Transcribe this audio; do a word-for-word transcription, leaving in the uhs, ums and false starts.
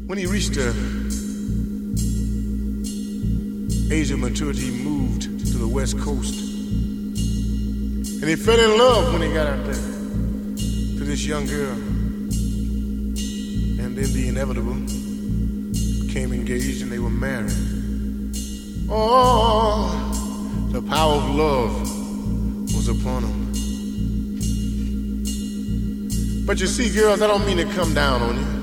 When he reached the age of maturity, he moved to the West Coast. And he fell in love when he got out there to this young girl. And then the inevitable became engaged and they were married. Oh, the power of love was upon them. But you see, girls, I don't mean to come down on you.